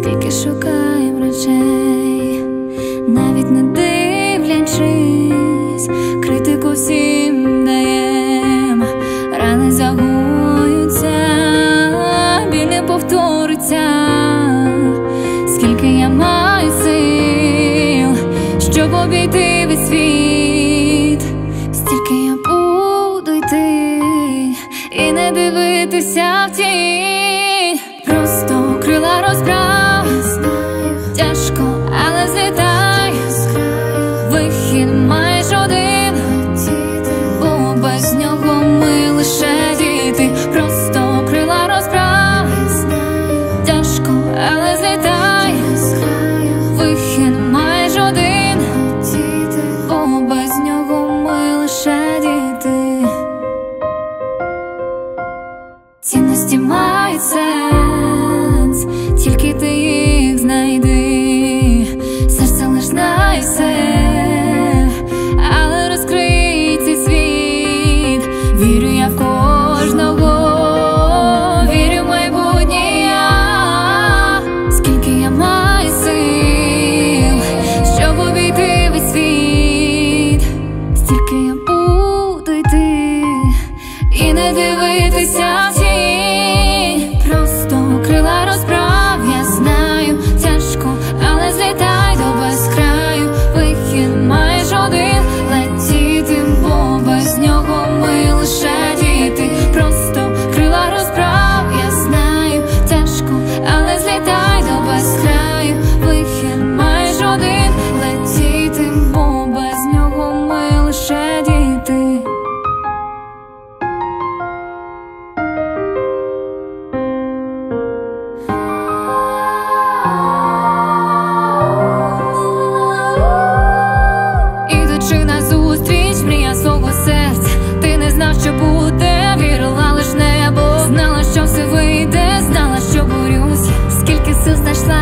стільки шукаєм речей, навіть не дивлячись, критику всім даєм, рани загоються, біль не повториться. Скільки я маю сил, щоб обійти весь світ, стільки я буду йти і не дивитися в тінь. Просто крила розправ, тяжко, але злітай. Вихід маєш один, бо без нього ми лише діти. Просто крила розправ, тяжко, але злітай. Вихід маєш один, бо без нього ми лише діти. Цінності мають сенс, тільки ти їх знайди. Серце лиш знає все, але розкрий цей світ. Вірю я в кожного, вірю в майбутнє я. Скільки я маю сил, щоб обійти весь світ, стільки я буду йти і не дивитися в тінь. Просто крила розправ, я знаю, тяжко, але злітай до безкраю. Вихід маєш один, летіти, бо без нього ми лише діти. Просто крила розправ, я знаю, тяжко, але злітай до безкраю. Вихід маєш один, летіти, бо без нього ми лише діти. Ідучи назустріч, мрія свого серця, ти не знав, що буде, вірила лиш небо. Знала, що все вийде, знала, що борюсь, скільки сил знайшла